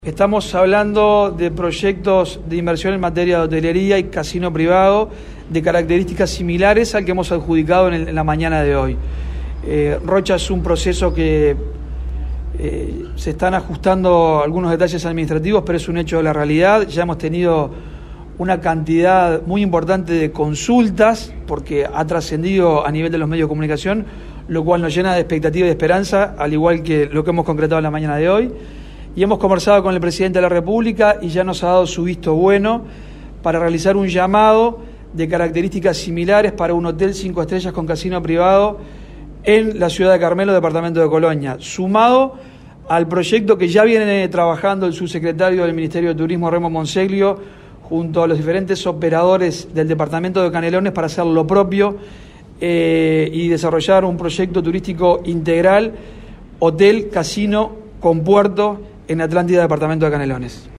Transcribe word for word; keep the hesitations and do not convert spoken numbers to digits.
Estamos hablando de proyectos de inversión en materia de hotelería y casino privado de características similares al que hemos adjudicado en, el, en la mañana de hoy. Eh, Rocha es un proceso que eh, se están ajustando algunos detalles administrativos, pero es un hecho de la realidad. Ya hemos tenido una cantidad muy importante de consultas, porque ha trascendido a nivel de los medios de comunicación, lo cual nos llena de expectativa y de esperanza, al igual que lo que hemos concretado en la mañana de hoy. Y hemos conversado con el presidente de la República y ya nos ha dado su visto bueno para realizar un llamado de características similares para un hotel cinco estrellas con casino privado en la ciudad de Carmelo, departamento de Colonia, sumado al proyecto que ya viene trabajando el subsecretario del Ministerio de Turismo, Remo Monseglio, junto a los diferentes operadores del departamento de Canelones para hacer lo propio eh, y desarrollar un proyecto turístico integral, hotel, casino con puerto, en Atlántida, departamento de Canelones.